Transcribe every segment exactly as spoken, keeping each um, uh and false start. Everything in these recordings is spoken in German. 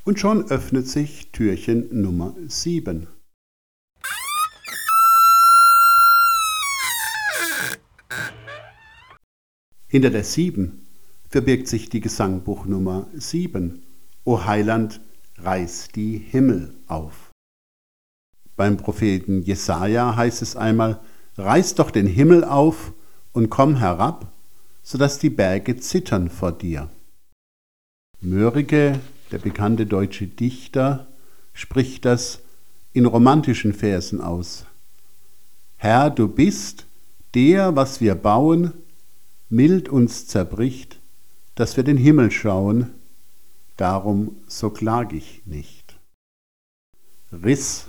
Und schon öffnet sich Türchen Nummer sieben. Hinter der sieben verbirgt sich die Gesangbuchnummer sieben. O Heiland, reiß die Himmel auf. Beim Propheten Jesaja heißt es einmal: Reiß doch den Himmel auf und komm herab, sodass die Berge zittern vor dir. Mörike, der bekannte deutsche Dichter, spricht das in romantischen Versen aus. Herr, du bist, der, was wir bauen, mild uns zerbricht, dass wir den Himmel schauen, darum so klag ich nicht. Riss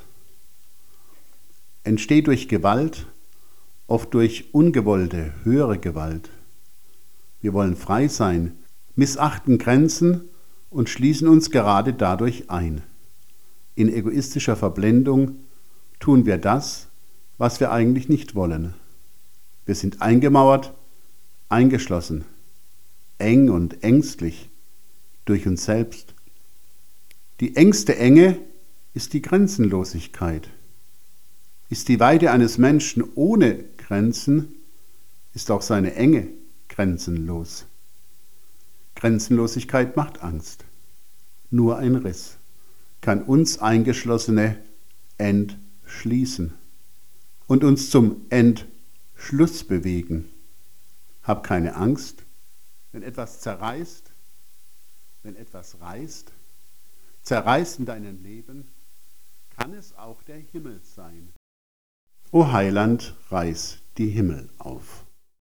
entsteht durch Gewalt, oft durch ungewollte, höhere Gewalt. Wir wollen frei sein, missachten Grenzen und schließen uns gerade dadurch ein. In egoistischer Verblendung tun wir das, was wir eigentlich nicht wollen. Wir sind eingemauert, eingeschlossen, eng und ängstlich durch uns selbst. Die engste Enge ist die Grenzenlosigkeit. Ist die Weite eines Menschen ohne Grenzen, ist auch seine Enge grenzenlos. Grenzenlosigkeit macht Angst. Nur ein Riss kann uns Eingeschlossene entschließen und uns zum Entschluss bewegen. Hab keine Angst, wenn etwas zerreißt, wenn etwas reißt, zerreißt in deinem Leben, kann es auch der Himmel sein. O Heiland, reiß die Himmel auf.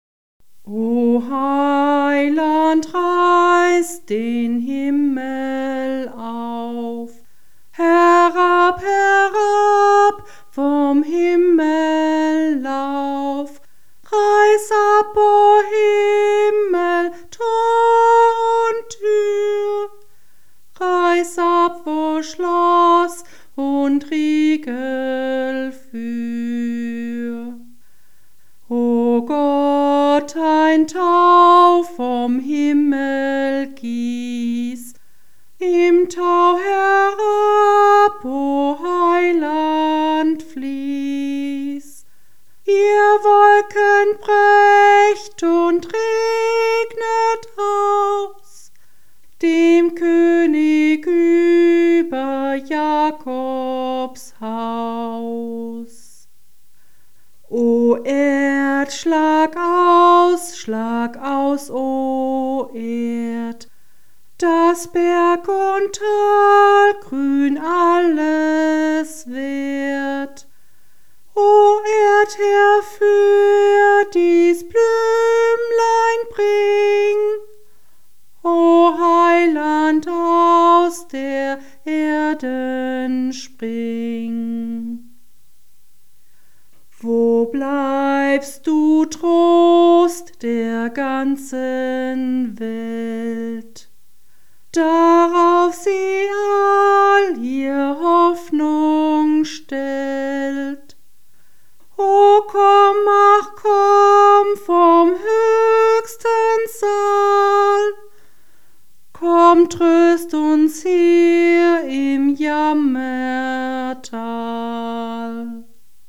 O Heiland, reiß den Himmel auf, herab, herab, vom Himmel lauf, reiß ab, o Himmel, Tor und Tür, reiß ab, o Schloss und Riegel für. O Gott, ein Tau vom Himmel gieß, im Tau herab, o Heiland, fließ. Ihr Wolken brecht und regnet aus, dem König über Jakobs Haus. O Erd, schlag aus, schlag aus, o Erd, dass Berg und Tal grün alles wird. O Erd, herfür dies Blümlein bring, o Heiland, aus der Erden spring. Wo bleibst du, Trost der ganzen Welt? Darauf sie all ihr Hoffnung stellt. O komm, ach komm vom höchsten Saal, komm, tröst uns hier im Jammertal.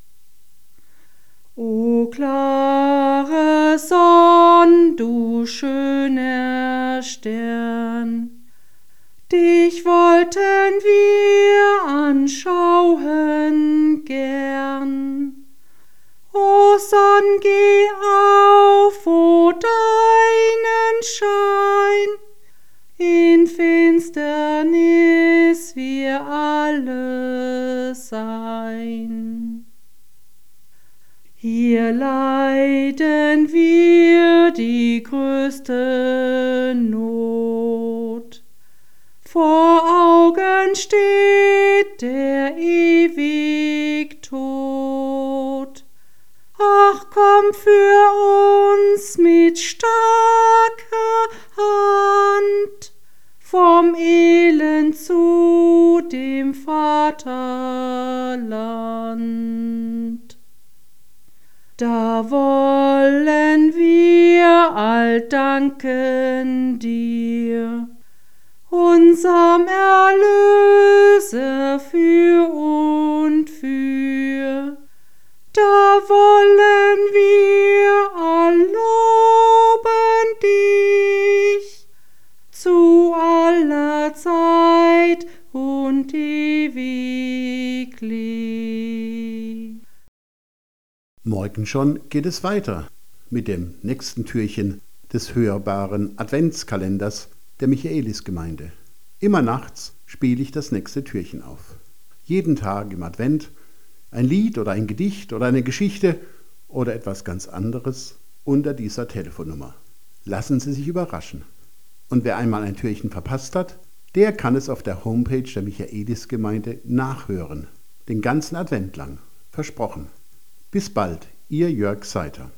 O klare Sonn, du schöner Stern, dich wollten wir anschauen gern. O Sonn, geh auf, o deinen Schein, in Finsternis wir alle sein. Hier leiden wir die größte Not. Vor Augen steht der ewig Tod. Ach, komm für uns mit starker Hand vom Elend zu dem Vaterland. Da wollen wir all danken dir, unserem Erlöser für und für. Da wollen wir all loben dich zu aller Zeit und ewiglich. Morgen schon geht es weiter mit dem nächsten Türchen des hörbaren Adventskalenders der Michaelisgemeinde. Immer nachts spiele ich das nächste Türchen auf. Jeden Tag im Advent ein Lied oder ein Gedicht oder eine Geschichte oder etwas ganz anderes unter dieser Telefonnummer. Lassen Sie sich überraschen. Und wer einmal ein Türchen verpasst hat, der kann es auf der Homepage der Michaelisgemeinde nachhören. Den ganzen Advent lang. Versprochen. Bis bald, Ihr Jörg Seiter.